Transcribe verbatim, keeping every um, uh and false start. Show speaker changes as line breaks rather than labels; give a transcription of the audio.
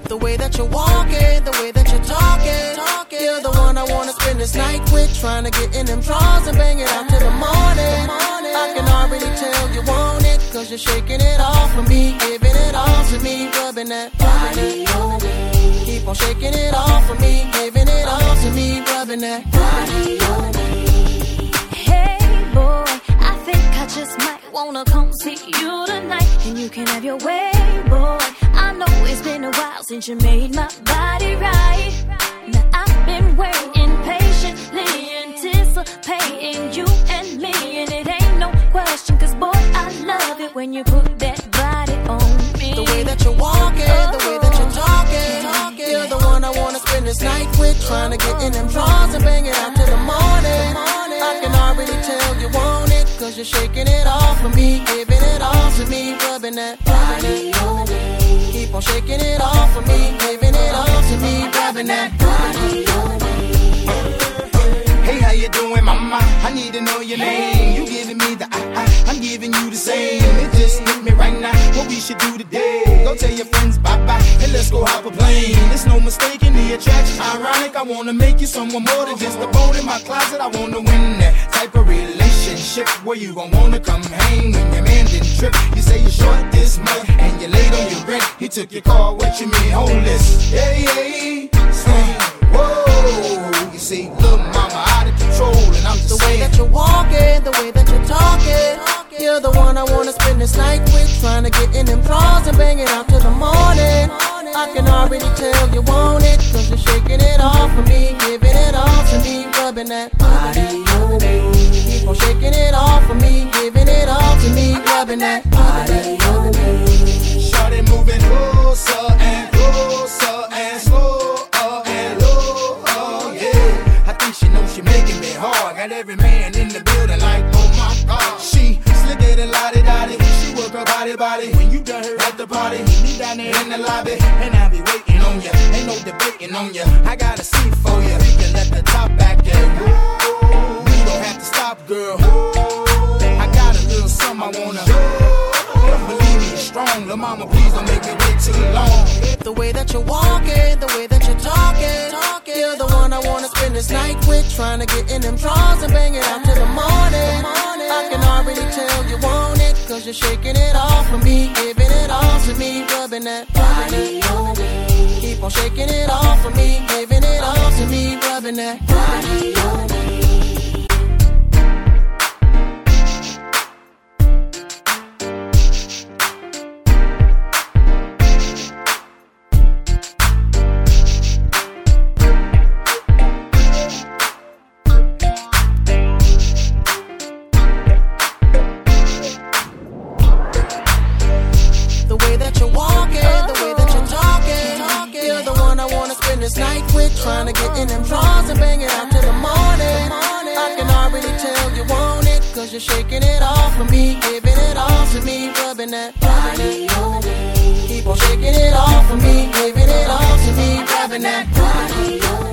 The way that you're walking, the way that you're talking, talking. You're the one I wanna spend this night with, trying to get in them drawers and bang it out till the morning. I can already tell you want it, cause you're shaking it off for me, giving it all to me, rubbing that body on me. Keep on shaking it off for me, giving it all to me, rubbing that body on me.
Hey boy, I think I just might wanna come see you tonight, and you can have your way, boy. I know it's been a while since you made my body right. Now I've been waiting patiently, anticipating you and me, and it ain't no question, cause boy, I love it when you put that body on me.
The way that you're walking, oh, the way that you're talking, talking. You're the one I wanna spend this night with, trying to get in them drawers and bang it out till the morning. I can already tell you want it, cause you're shaking it off for me, giving it all to me, rubbing that body on me. Keep on shaking it off for me, giving it all to me, rubbing that body on me.
Hey, how you doing, mama? I need to know your name. You giving me the I, I, I'm giving you the same. It just hit me right now, what we should do today. Go tell your friends bye-bye, and let's go hop a plane. There's no mistake in the attraction. Ironic, I wanna make you someone more than just a bone in my closet. I wanna win that type of relationship where you gon' wanna come hang when your man didn't trip. You say you're short this month, and you're late on your rent. He took your car, what you mean, homeless? Yeah, yeah, say, whoa. You see, little mama out of control, and I'm just
the
saying.
way that you're walking, the way that you're talking. You're the one I wanna spend this night with, trying to get in them drawers and bang it out till the morning. I can already tell you want it, cause you're shaking it off for me, giving it all to me, rubbing that body on me. Keep on shaking it off for me, giving it all to me, rubbing that body on me.
Shawty moving closer and closer and slower and lower, yeah. I think she knows she making me hard. Got every man in the building like, oh my God. She slicker than lottie-dottie. She work her body body. When you done her at the party, meet me down there in the lobby, and I'll be waiting on ya. Ain't no debating on ya. I got a seat for ya. You can let the top back in. You don't have to stop, girl. I got a little something I wanna. Believe me, it's strong. Lil' mama, please don't make me wait too long.
The way that you're walking, the way that you're talking, talking. You're the one I wanna spend this night with, trying to get in them drawers and bang it out till the morning. I can already tell you want it, cause you're shaking it off for me, giving it all to me, rubbing that body on me. Keep on shaking it off for me, giving it all to me, rubbing that body on me. This night with, trying to get in them drawers and bang it out till the morning. I can already tell you want it, cause you're shaking it off for me, giving it all to me, rubbing that body on me. Keep on shaking it off for me, giving it all to me, rubbing that body on me.